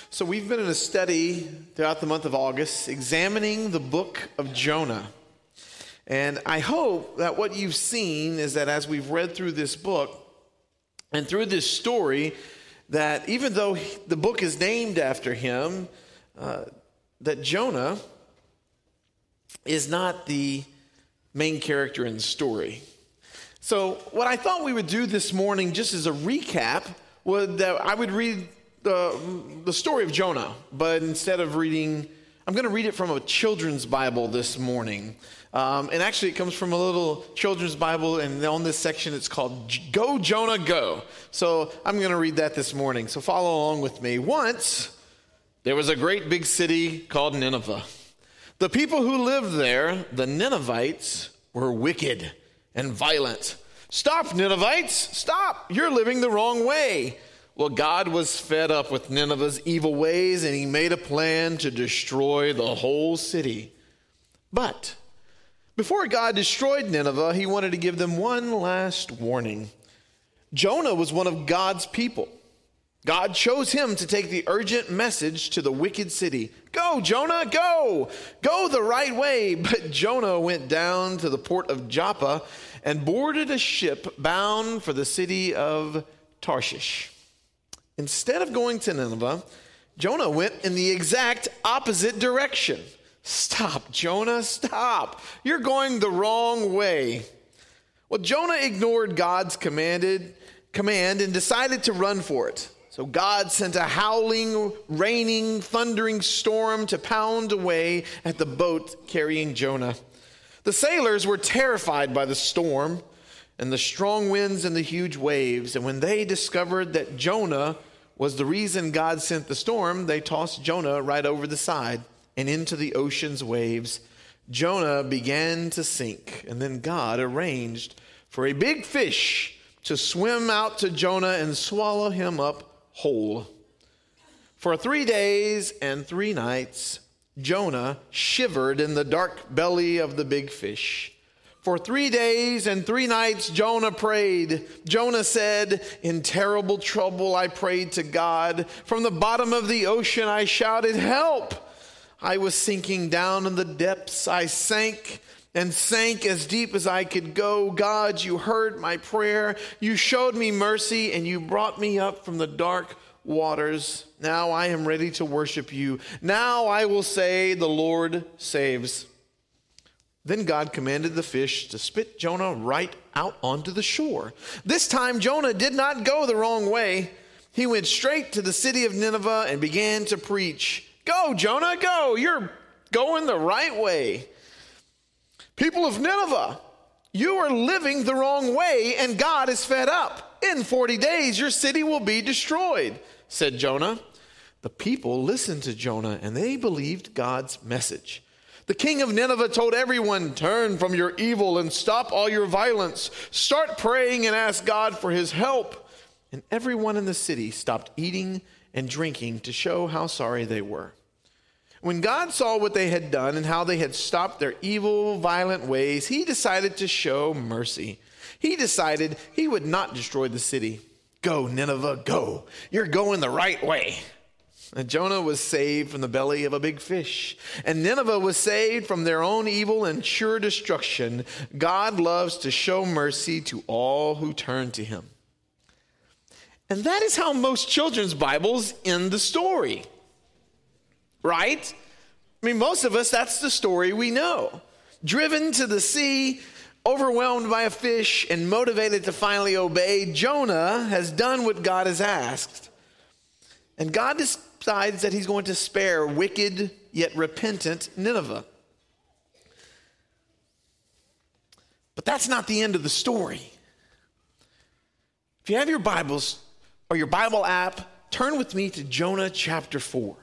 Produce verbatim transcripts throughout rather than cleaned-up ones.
So we've been in a study throughout the month of August examining the book of Jonah. And I hope that what you've seen is that as we've read through this book and through this story, that even though he, the book is named after him, uh, that Jonah is not the main character in the story. So what I thought we would do this morning, just as a recap, was that I would read the, the story of Jonah, but instead of reading, I'm going to read it from a children's Bible this morning. Um, and actually it comes from a little children's Bible, and on this section it's called Go Jonah Go. So I'm going to read that this morning. So follow along with me. Once there was a great big city called Nineveh. The people who lived there, the Ninevites, were wicked and violent. Stop, Ninevites! Stop! You're living the wrong way. Well, God was fed up with Nineveh's evil ways, and he made a plan to destroy the whole city. But before God destroyed Nineveh, he wanted to give them one last warning. Jonah was one of God's people. God chose him to take the urgent message to the wicked city. Go, Jonah, go! Go the right way. But Jonah went down to the port of Joppa and boarded a ship bound for the city of Tarshish. Instead of going to Nineveh, Jonah went in the exact opposite direction. Stop, Jonah, stop. You're going the wrong way. Well, Jonah ignored God's commanded command and decided to run for it. So God sent a howling, raining, thundering storm to pound away at the boat carrying Jonah. The sailors were terrified by the storm and the strong winds and the huge waves. And when they discovered that Jonah was the reason God sent the storm, they tossed Jonah right over the side and into the ocean's waves. Jonah began to sink, and then God arranged for a big fish to swim out to Jonah and swallow him up whole. For three days and three nights, Jonah shivered in the dark belly of the big fish. For three days and three nights, Jonah prayed. Jonah said, in terrible trouble, I prayed to God. From the bottom of the ocean, I shouted, help! I was sinking down in the depths. I sank and sank as deep as I could go. God, you heard my prayer. You showed me mercy, and you brought me up from the dark waters. Now I am ready to worship you. Now I will say, the Lord saves. Then God commanded the fish to spit Jonah right out onto the shore. This time Jonah did not go the wrong way. He went straight to the city of Nineveh and began to preach. Go, Jonah, go. You're going the right way. People of Nineveh, you are living the wrong way, and God is fed up. In forty days, your city will be destroyed, said Jonah. The people listened to Jonah, and they believed God's message. The king of Nineveh told everyone, turn from your evil and stop all your violence. Start praying and ask God for his help. And everyone in the city stopped eating and drinking to show how sorry they were. When God saw what they had done and how they had stopped their evil, violent ways, he decided to show mercy. He decided he would not destroy the city. Go, Nineveh, go. You're going the right way. And Jonah was saved from the belly of a big fish, and Nineveh was saved from their own evil and sure destruction. God loves to show mercy to all who turn to him. And that is how most children's Bibles end the story, right? I mean, most of us, that's the story we know. Driven to the sea, overwhelmed by a fish, and motivated to finally obey, Jonah has done what God has asked. And God decides that he's going to spare wicked yet repentant Nineveh. But that's not the end of the story. If you have your Bibles or your Bible app, turn with me to Jonah chapter four.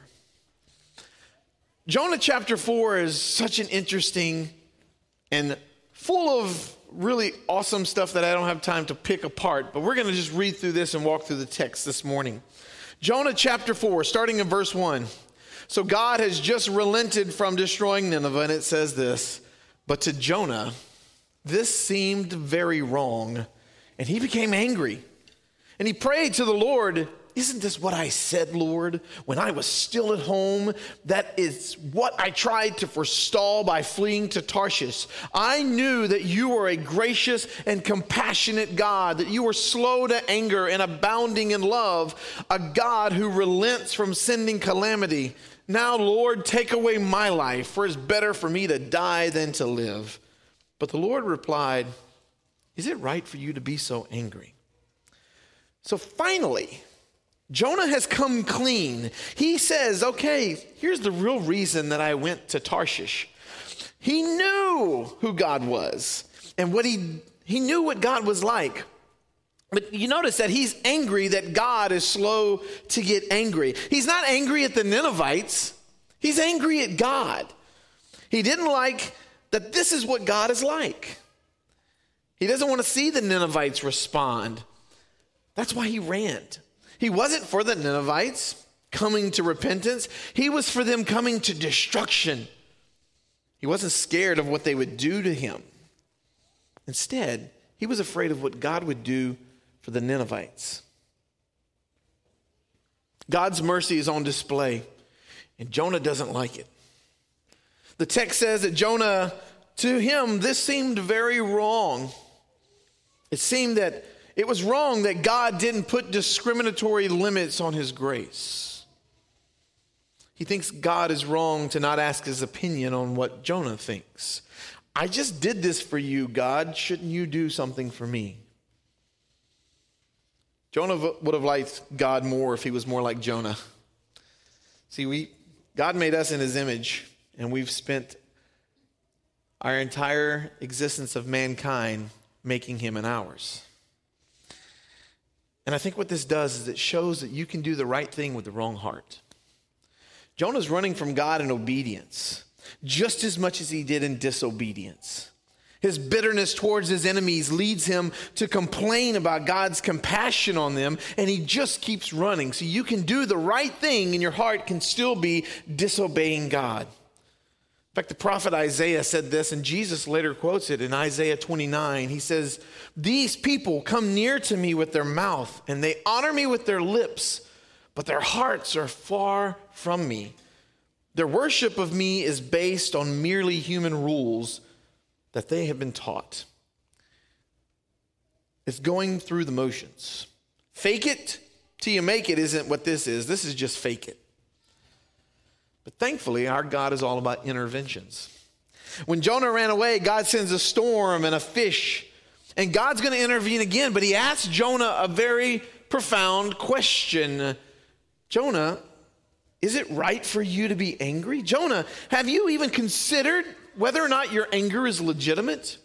Jonah chapter four is such an interesting and full of really awesome stuff that I don't have time to pick apart, but we're going to just read through this and walk through the text this morning. Jonah chapter four, starting in verse one. So God has just relented from destroying Nineveh, and it says this, but to Jonah, this seemed very wrong, and he became angry. And he prayed to the Lord, isn't this what I said, Lord, when I was still at home? That is what I tried to forestall by fleeing to Tarshish. I knew that you were a gracious and compassionate God, that you were slow to anger and abounding in love, a God who relents from sending calamity. Now, Lord, take away my life, for it's better for me to die than to live. But the Lord replied, is it right for you to be so angry? So finally, Jonah has come clean. He says, okay, here's the real reason that I went to Tarshish. He knew who God was and what he, he knew what God was like. But you notice that he's angry that God is slow to get angry. He's not angry at the Ninevites. He's angry at God. He didn't like that this is what God is like. He doesn't want to see the Ninevites respond. That's why he ran. He wasn't for the Ninevites coming to repentance. He was for them coming to destruction. He wasn't scared of what they would do to him. Instead, he was afraid of what God would do for the Ninevites. God's mercy is on display, and Jonah doesn't like it. The text says that Jonah, to him, this seemed very wrong. It seemed that it was wrong that God didn't put discriminatory limits on his grace. He thinks God is wrong to not ask his opinion on what Jonah thinks. I just did this for you, God. Shouldn't you do something for me? Jonah would have liked God more if he was more like Jonah. See, we God made us in his image, and we've spent our entire existence of mankind making him in ours. And I think what this does is it shows that you can do the right thing with the wrong heart. Jonah's running from God in obedience, just as much as he did in disobedience. His bitterness towards his enemies leads him to complain about God's compassion on them, and he just keeps running. So you can do the right thing, and your heart can still be disobeying God. In fact, the prophet Isaiah said this, and Jesus later quotes it in Isaiah twenty-nine. He says, these people come near to me with their mouth, and they honor me with their lips, but their hearts are far from me. Their worship of me is based on merely human rules that they have been taught. It's going through the motions. Fake it till you make it isn't what this is. This is just fake it. But thankfully, our God is all about interventions. When Jonah ran away, God sends a storm and a fish, and God's going to intervene again. But he asks Jonah a very profound question. Jonah, is it right for you to be angry? Jonah, have you even considered whether or not your anger is legitimate?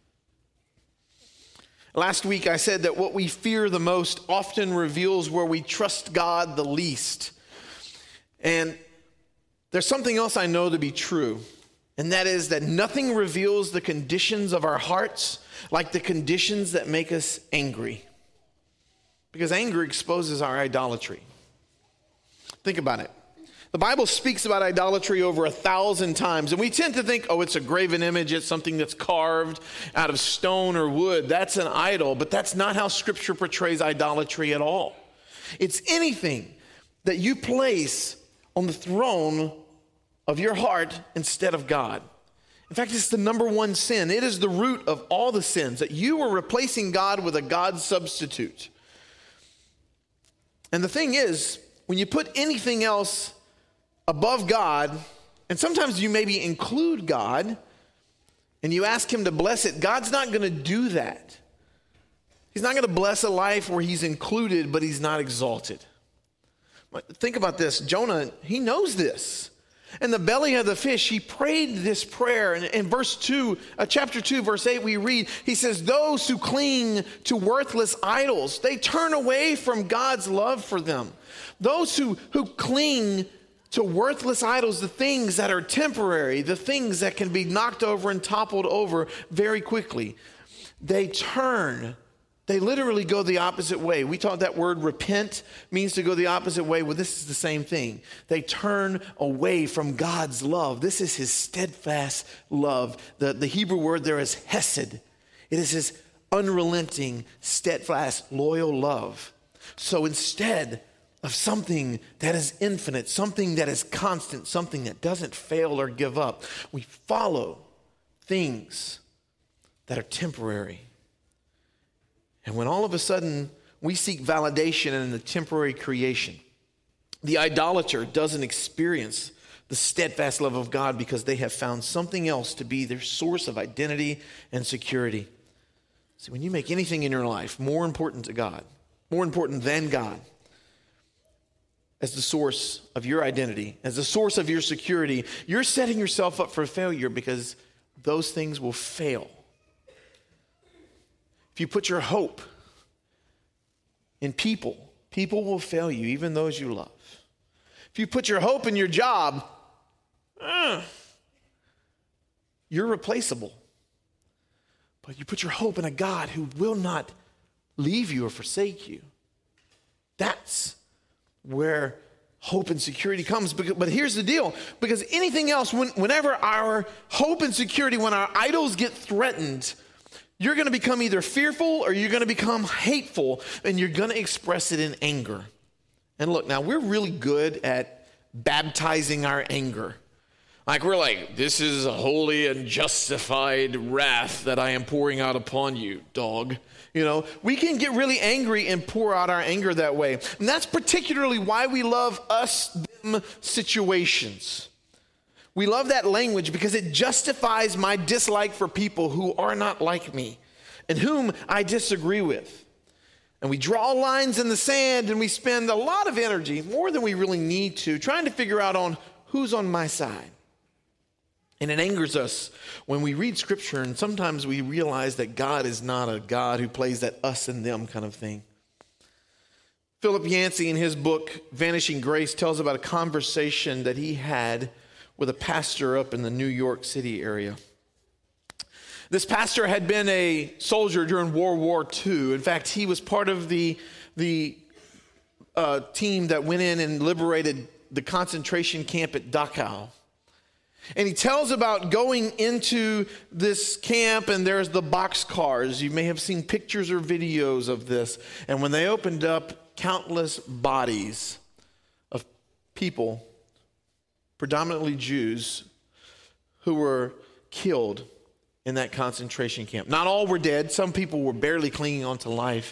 Last week, I said that what we fear the most often reveals where we trust God the least. And there's something else I know to be true, and that is that nothing reveals the conditions of our hearts like the conditions that make us angry. Because anger exposes our idolatry. Think about it. The Bible speaks about idolatry over a thousand times, and we tend to think, oh, it's a graven image, it's something that's carved out of stone or wood. That's an idol, but that's not how Scripture portrays idolatry at all. It's anything that you place on the throne of your heart instead of God. In fact, it's the number one sin. It is the root of all the sins, that you are replacing God with a God substitute. And the thing is, when you put anything else above God, and sometimes you maybe include God, and you ask him to bless it, God's not going to do that. He's not going to bless a life where he's included, but he's not exalted. Think about this. Jonah, he knows this. In the belly of the fish, he prayed this prayer. And in verse two, uh, chapter two, verse eight, we read, he says, those who cling to worthless idols, they turn away from God's love for them. Those who, who cling to worthless idols, the things that are temporary, the things that can be knocked over and toppled over very quickly, they turn. They literally go the opposite way. We taught that word repent means to go the opposite way. Well, this is the same thing. They turn away from God's love. This is his steadfast love. The, the Hebrew word there is hesed. It is his unrelenting, steadfast, loyal love. So instead, of something that is infinite, something that is constant, something that doesn't fail or give up. We follow things that are temporary. And when all of a sudden we seek validation in the temporary creation, the idolater doesn't experience the steadfast love of God because they have found something else to be their source of identity and security. See, when you make anything in your life more important to God, more important than God, as the source of your identity, as the source of your security, you're setting yourself up for failure because those things will fail. If you put your hope in people, people will fail you, even those you love. If you put your hope in your job, uh, you're replaceable. But you put your hope in a God who will not leave you or forsake you. That's where hope and security comes. But here's the deal. Because anything else, when, whenever our hope and security, when our idols get threatened, you're going to become either fearful or you're going to become hateful, and you're going to express it in anger. And look, now we're really good at baptizing our anger. Like we're like, this is a holy and justified wrath that I am pouring out upon you, dog. You know, we can get really angry and pour out our anger that way. And that's particularly why we love us, them situations. We love that language because it justifies my dislike for people who are not like me and whom I disagree with. And we draw lines in the sand and we spend a lot of energy, more than we really need to, trying to figure out on who's on my side. And it angers us when we read scripture and sometimes we realize that God is not a God who plays that us and them kind of thing. Philip Yancey in his book, Vanishing Grace, tells about a conversation that he had with a pastor up in the New York City area. This pastor had been a soldier during World War Two. In fact, he was part of the, the uh, team that went in and liberated the concentration camp at Dachau. And he tells about going into this camp, and there's the boxcars. You may have seen pictures or videos of this. And when they opened up, countless bodies of people, predominantly Jews, who were killed in that concentration camp. Not all were dead. Some people were barely clinging on to life.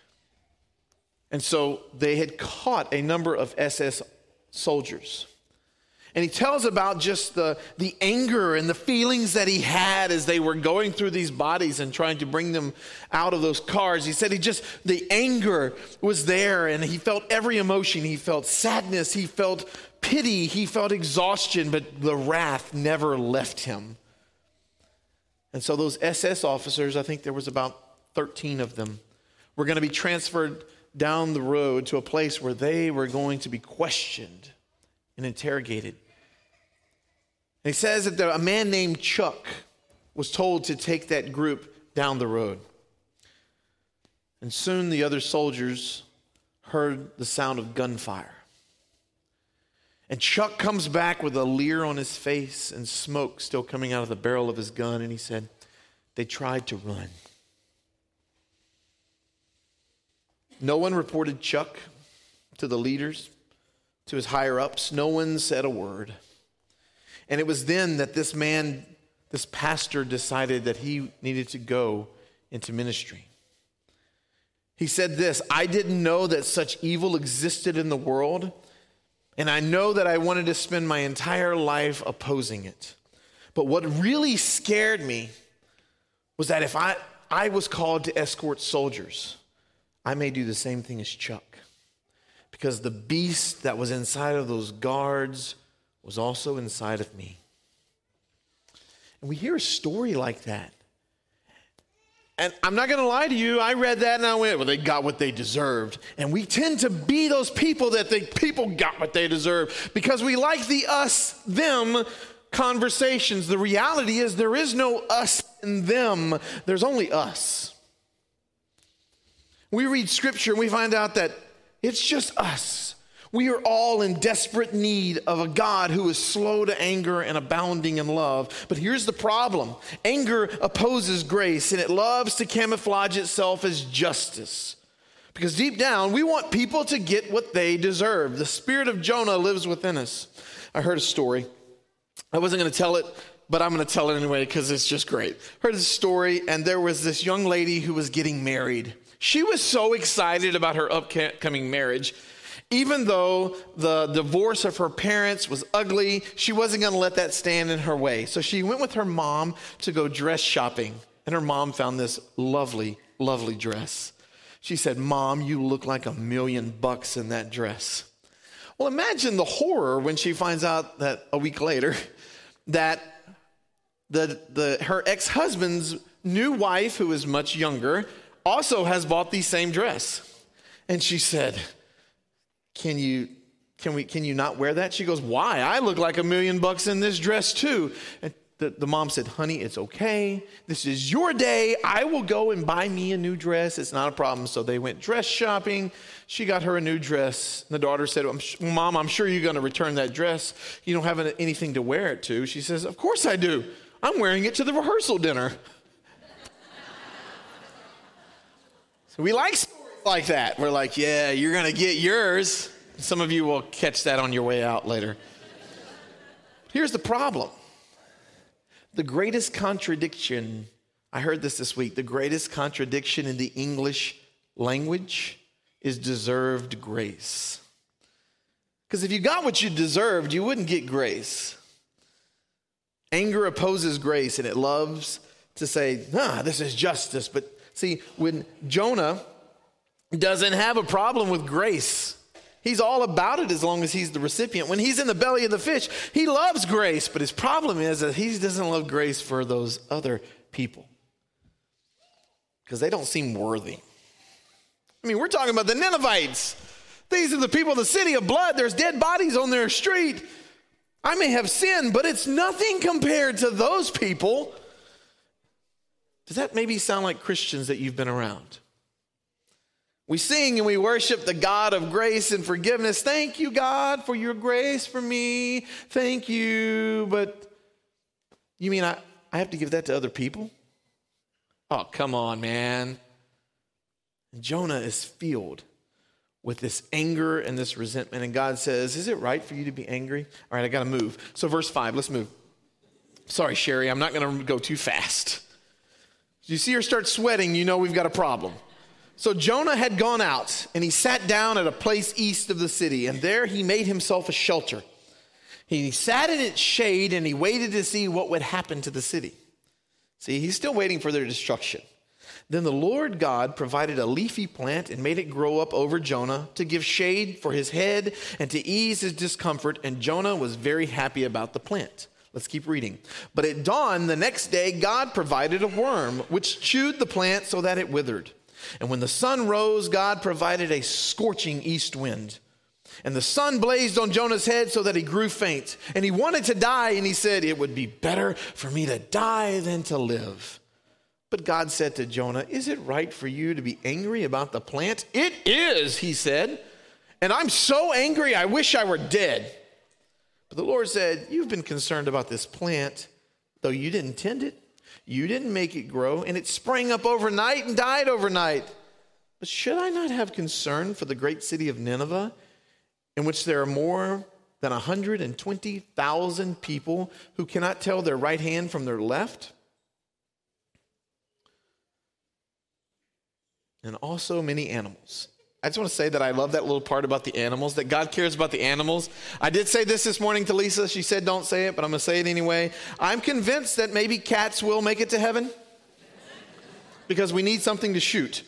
And so they had caught a number of S S soldiers. And he tells about just the, the anger and the feelings that he had as they were going through these bodies and trying to bring them out of those cars. He said he just, the anger was there, and he felt every emotion. He felt sadness, he felt pity, he felt exhaustion, but the wrath never left him. And so those S S officers, I think there was about thirteen of them, were going to be transferred down the road to a place where they were going to be questioned and interrogated. And he says that there, a man named Chuck was told to take that group down the road. And soon the other soldiers heard the sound of gunfire. And Chuck comes back with a leer on his face and smoke still coming out of the barrel of his gun. And he said, they tried to run. No one reported Chuck to the leaders, to his higher-ups. No one said a word. And it was then that this man, this pastor, decided that he needed to go into ministry. He said this, I didn't know that such evil existed in the world, and I know that I wanted to spend my entire life opposing it. But what really scared me was that if I, I was called to escort soldiers, I may do the same thing as Chuck. Because the beast that was inside of those guards was also inside of me. And we hear a story like that. And I'm not going to lie to you, I read that and I went, well, they got what they deserved. And we tend to be those people that think people got what they deserve because we like the us, them conversations. The reality is there is no us and them. There's only us. We read scripture and we find out that it's just us. We are all in desperate need of a God who is slow to anger and abounding in love. But here's the problem. Anger opposes grace, and it loves to camouflage itself as justice. Because deep down, we want people to get what they deserve. The spirit of Jonah lives within us. I heard a story. I wasn't going to tell it, but I'm going to tell it anyway because it's just great. Heard this story, and there was this young lady who was getting married. She was so excited about her upcoming marriage. Even though the divorce of her parents was ugly, she wasn't going to let that stand in her way. So she went with her mom to go dress shopping. And her mom found this lovely, lovely dress. She said, "Mom, you look like a million bucks in that dress." Well, imagine the horror when she finds out that a week later that the, the her ex-husband's new wife, who is much younger, also has bought the same dress. And she said, Can you, can we, can you not wear that? She goes, "Why? I look like a million bucks in this dress too." And the, the mom said, "Honey, it's okay. This is your day. I will go and buy me a new dress. It's not a problem." So they went dress shopping. She got her a new dress. The daughter said, "Mom, I'm sure you're going to return that dress. You don't have anything to wear it to." She says, "Of course I do. I'm wearing it to the rehearsal dinner." So we like like that. We're like, yeah, you're going to get yours. Some of you will catch that on your way out later. Here's the problem. The greatest contradiction, I heard this this week, the greatest contradiction in the English language is deserved grace. Because if you got what you deserved, you wouldn't get grace. Anger opposes grace, and it loves to say, "Ah, this is justice." But see, when Jonah doesn't have a problem with grace. He's all about it as long as he's the recipient. When he's in the belly of the fish, he loves grace, but his problem is that he doesn't love grace for those other people because they don't seem worthy. I mean, we're talking about the Ninevites. These are the people of the city of blood. There's dead bodies on their street. I may have sinned, but it's nothing compared to those people. Does that maybe sound like Christians that you've been around? We sing and we worship the God of grace and forgiveness. Thank you, God, for your grace for me. Thank you. But you mean I, I have to give that to other people? Oh, come on, man. And Jonah is filled with this anger and this resentment. And God says, "Is it right for you to be angry?" All right, I got to move. So verse five, let's move. Sorry, Sherry, I'm not going to go too fast. You see her start sweating, you know we've got a problem. So Jonah had gone out, and he sat down at a place east of the city, and there he made himself a shelter. He sat in its shade, and he waited to see what would happen to the city. See, he's still waiting for their destruction. Then the Lord God provided a leafy plant and made it grow up over Jonah to give shade for his head and to ease his discomfort, and Jonah was very happy about the plant. Let's keep reading. But at dawn the next day, God provided a worm, which chewed the plant so that it withered. And when the sun rose, God provided a scorching east wind. And the sun blazed on Jonah's head so that he grew faint. And he wanted to die, and he said, "It would be better for me to die than to live." But God said to Jonah, "Is it right for you to be angry about the plant?" "It is," he said. "And I'm so angry, I wish I were dead." But the Lord said, "You've been concerned about this plant, though you didn't tend it. You didn't make it grow, and it sprang up overnight and died overnight. But should I not have concern for the great city of Nineveh, in which there are more than one hundred twenty thousand people who cannot tell their right hand from their left? And also many animals." I just want to say that I love that little part about the animals, that God cares about the animals. I did say this this morning to Lisa. She said don't say it, but I'm going to say it anyway. I'm convinced that maybe cats will make it to heaven because we need something to shoot.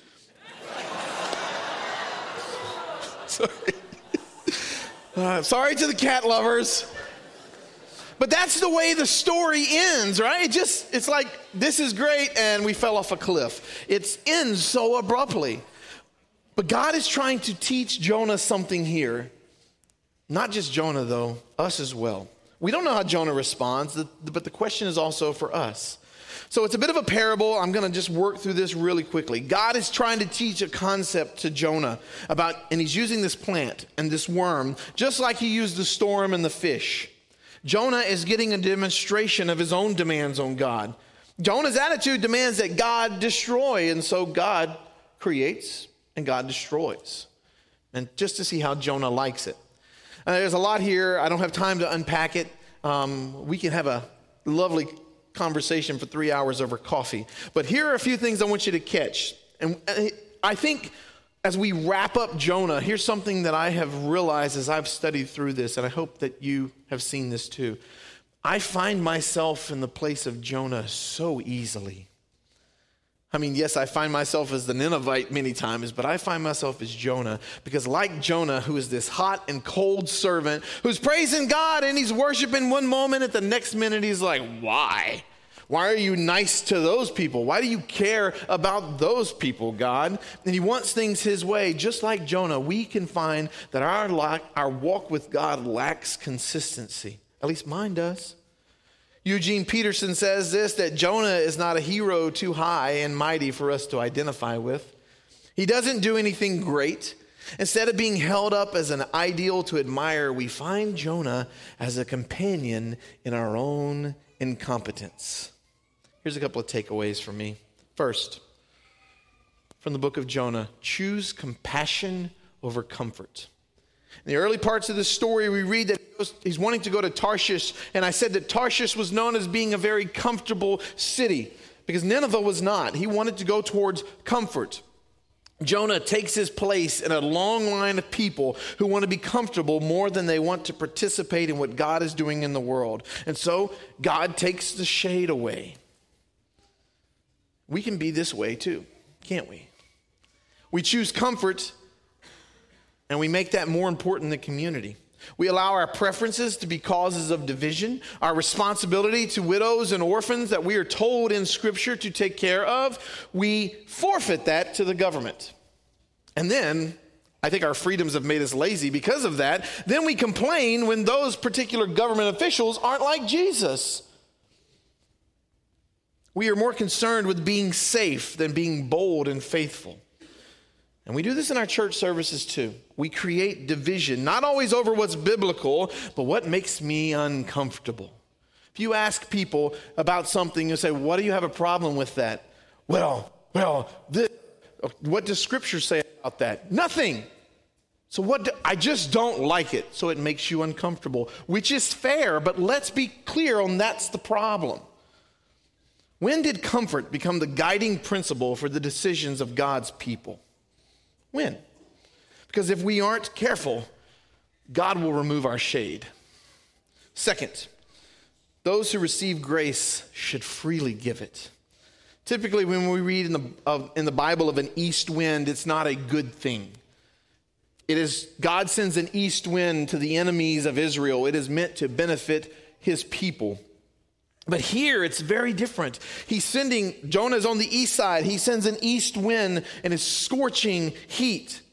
Sorry. Uh, sorry to the cat lovers. But that's the way the story ends, right? It just, it's like, this is great, and we fell off a cliff. It ends so abruptly. But God is trying to teach Jonah something here. Not just Jonah, though, us as well. We don't know how Jonah responds, but the question is also for us. So it's a bit of a parable. I'm going to just work through this really quickly. God is trying to teach a concept to Jonah about, and he's using this plant and this worm, just like he used the storm and the fish. Jonah is getting a demonstration of his own demands on God. Jonah's attitude demands that God destroy, and so God creates and God destroys. And just to see how Jonah likes it. Uh, there's a lot here. I don't have time to unpack it. Um, we can have a lovely conversation for three hours over coffee. But here are a few things I want you to catch. And I think as we wrap up Jonah, here's something that I have realized as I've studied through this, and I hope that you have seen this too. I find myself in the place of Jonah so easily. I mean, yes, I find myself as the Ninevite many times, but I find myself as Jonah because like Jonah, who is this hot and cold servant who's praising God and he's worshiping one moment, at the next minute he's like, why? Why are you nice to those people? Why do you care about those people, God? And he wants things his way. Just like Jonah, we can find that our, lack, our walk with God lacks consistency. At least mine does. Eugene Peterson says this, that Jonah is not a hero too high and mighty for us to identify with. He doesn't do anything great. Instead of being held up as an ideal to admire, we find Jonah as a companion in our own incompetence. Here's a couple of takeaways for me. First, from the book of Jonah, choose compassion over comfort. In the early parts of the story, we read that he's wanting to go to Tarshish, and I said that Tarshish was known as being a very comfortable city because Nineveh was not. He wanted to go towards comfort. Jonah takes his place in a long line of people who want to be comfortable more than they want to participate in what God is doing in the world. And so God takes the shade away. We can be this way too, can't we? We choose comfort and we make that more important than community. We allow our preferences to be causes of division, our responsibility to widows and orphans that we are told in Scripture to take care of. We forfeit that to the government. And then, I think our freedoms have made us lazy because of that. Then we complain when those particular government officials aren't like Jesus. We are more concerned with being safe than being bold and faithful. And we do this in our church services too. We create division, not always over what's biblical, but what makes me uncomfortable. If you ask people about something, you say, what do you have a problem with that? Well, well, this, what does Scripture say about that? Nothing. So what? Do, I just don't like it, so it makes you uncomfortable, which is fair, but let's be clear on that's the problem. When did comfort become the guiding principle for the decisions of God's people? When? Because if we aren't careful, God will remove our shade. Second, those who receive grace should freely give it. Typically, when we read in the, uh, in the Bible of an east wind, it's not a good thing. It is, God sends an east wind to the enemies of Israel. It is meant to benefit his people. But here it's very different. He's sending, Jonah's on the east side. He sends an east wind and it's scorching heat.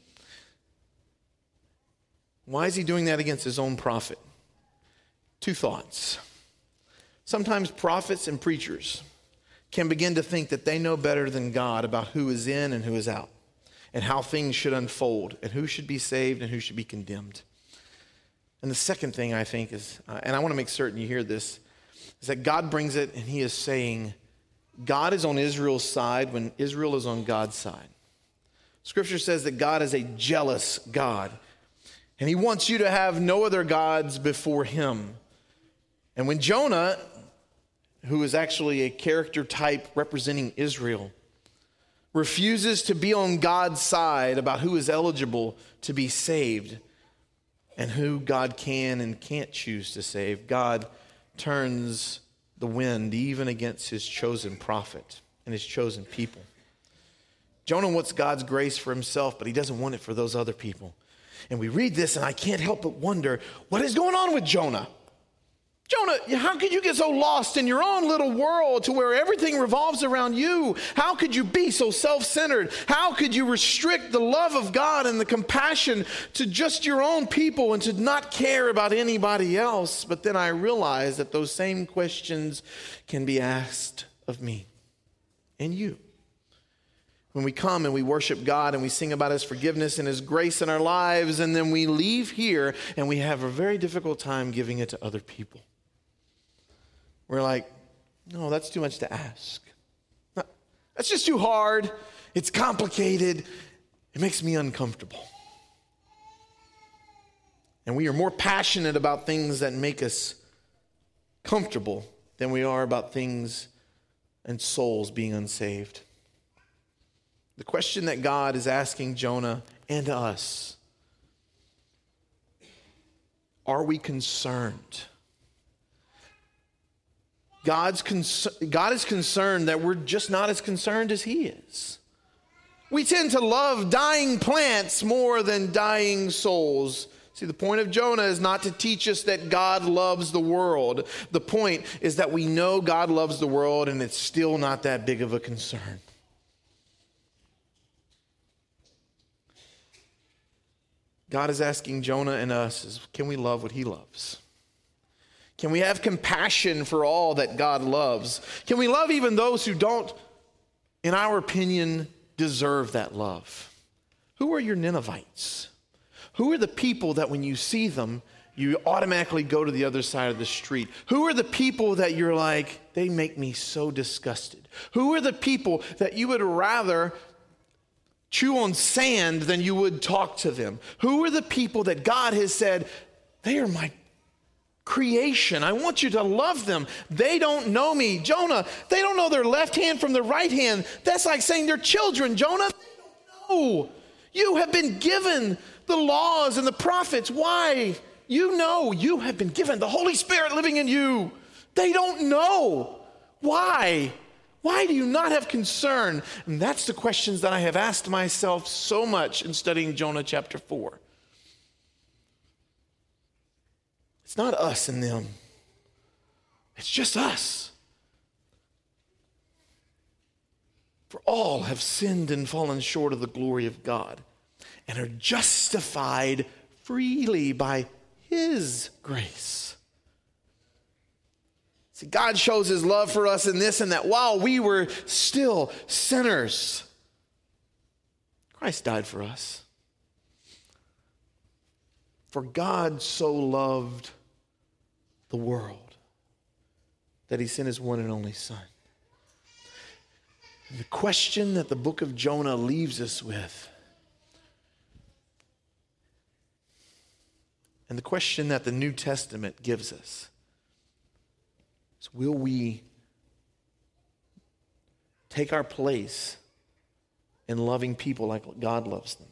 Why is he doing that against his own prophet? Two thoughts. Sometimes prophets and preachers can begin to think that they know better than God about who is in and who is out, and how things should unfold, and who should be saved and who should be condemned. And the second thing I think is, uh, and I want to make certain you hear this, is that God brings it and he is saying, God is on Israel's side when Israel is on God's side. Scripture says that God is a jealous God, and he wants you to have no other gods before him. And when Jonah, who is actually a character type representing Israel, refuses to be on God's side about who is eligible to be saved and who God can and can't choose to save, God turns the wind even against his chosen prophet and his chosen people. Jonah wants God's grace for himself, but he doesn't want it for those other people. And we read this and I can't help but wonder, what is going on with Jonah? Jonah, how could you get so lost in your own little world to where everything revolves around you? How could you be so self-centered? How could you restrict the love of God and the compassion to just your own people and to not care about anybody else? But then I realized that those same questions can be asked of me and you. When we come and we worship God and we sing about his forgiveness and his grace in our lives, and then we leave here and we have a very difficult time giving it to other people. We're like, no, that's too much to ask. No, that's just too hard. It's complicated. It makes me uncomfortable. And we are more passionate about things that make us comfortable than we are about things and souls being unsaved. The question that God is asking Jonah and us, are we concerned? God's cons- God is concerned that we're just not as concerned as he is. We tend to love dying plants more than dying souls. See, the point of Jonah is not to teach us that God loves the world. The point is that we know God loves the world and it's still not that big of a concern. God is asking Jonah and us, is, can we love what he loves? Can we have compassion for all that God loves? Can we love even those who don't, in our opinion, deserve that love? Who are your Ninevites? Who are the people that when you see them, you automatically go to the other side of the street? Who are the people that you're like, they make me so disgusted? Who are the people that you would rather chew on sand than you would talk to them? Who are the people that God has said, they are my creation. I want you to love them. They don't know me. Jonah, they don't know their left hand from their right hand. That's like saying they're children. Jonah, they don't know. You have been given the laws and the prophets. Why? You know you have been given the Holy Spirit living in you. They don't know. Why? Why do you not have concern? And that's the questions that I have asked myself so much in studying Jonah chapter four. It's not us and them. It's just us. For all have sinned and fallen short of the glory of God and are justified freely by his grace. See, God shows his love for us in this and that while we were still sinners, Christ died for us. For God so loved the world that he sent his one and only Son. And the question that the book of Jonah leaves us with, and the question that the New Testament gives us, is will we take our place in loving people like God loves them?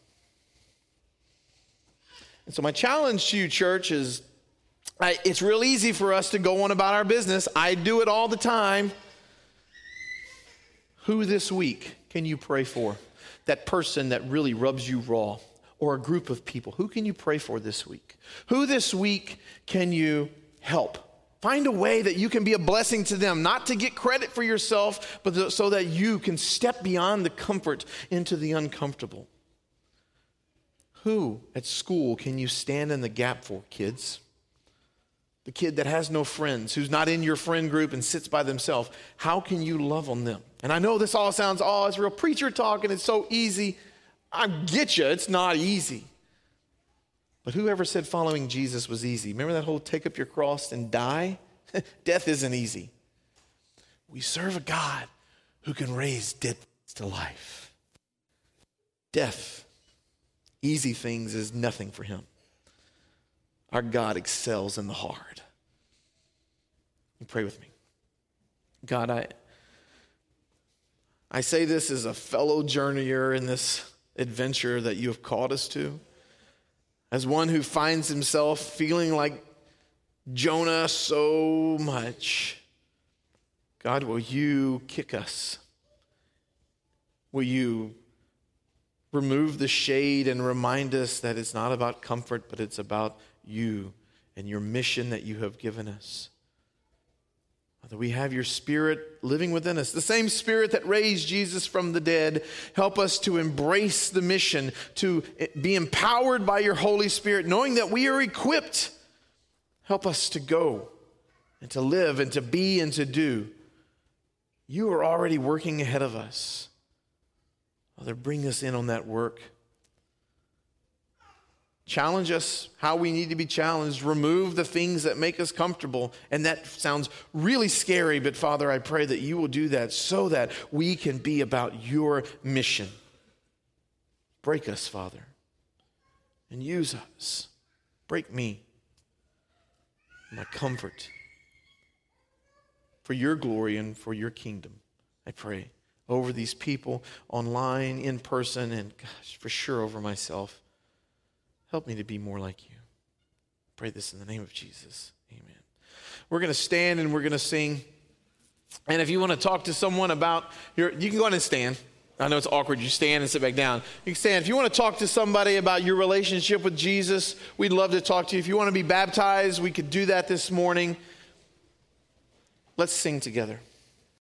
And so my challenge to you, church, is I, it's real easy for us to go on about our business. I do it all the time. Who this week can you pray for? That person that really rubs you raw, or a group of people. Who can you pray for this week? Who this week can you help? Find a way that you can be a blessing to them, not to get credit for yourself, but so that you can step beyond the comfort into the uncomfortable. Who at school can you stand in the gap for, kids? The kid that has no friends, who's not in your friend group and sits by themselves. How can you love on them? And I know this all sounds, oh, it's real preacher talk and it's so easy. I get you, it's not easy. But whoever said following Jesus was easy? Remember that whole take up your cross and die? Death isn't easy. We serve a God who can raise dead to life. Death, easy things is nothing for him. Our God excels in the hard. You pray with me. God, I, I say this as a fellow journeyer in this adventure that you have called us to. As one who finds himself feeling like Jonah so much. God, will you kick us? Will you remove the shade and remind us that it's not about comfort, but it's about you and your mission that you have given us? Father, we have your Spirit living within us, the same Spirit that raised Jesus from the dead. Help us to embrace the mission, to be empowered by your Holy Spirit, knowing that we are equipped. Help us to go and to live and to be and to do. You are already working ahead of us. Father, bring us in on that work. Challenge us how we need to be challenged. Remove the things that make us comfortable. And that sounds really scary, but Father, I pray that you will do that so that we can be about your mission. Break us, Father, and use us. Break me, my comfort, for your glory and for your kingdom. I pray over these people online, in person, and gosh, for sure over myself. Help me to be more like you. I pray this in the name of Jesus. Amen. We're going to stand and we're going to sing. And if you want to talk to someone about your, you can go ahead and stand. I know it's awkward. You stand and sit back down. You can stand. If you want to talk to somebody about your relationship with Jesus, we'd love to talk to you. If you want to be baptized, we could do that this morning. Let's sing together.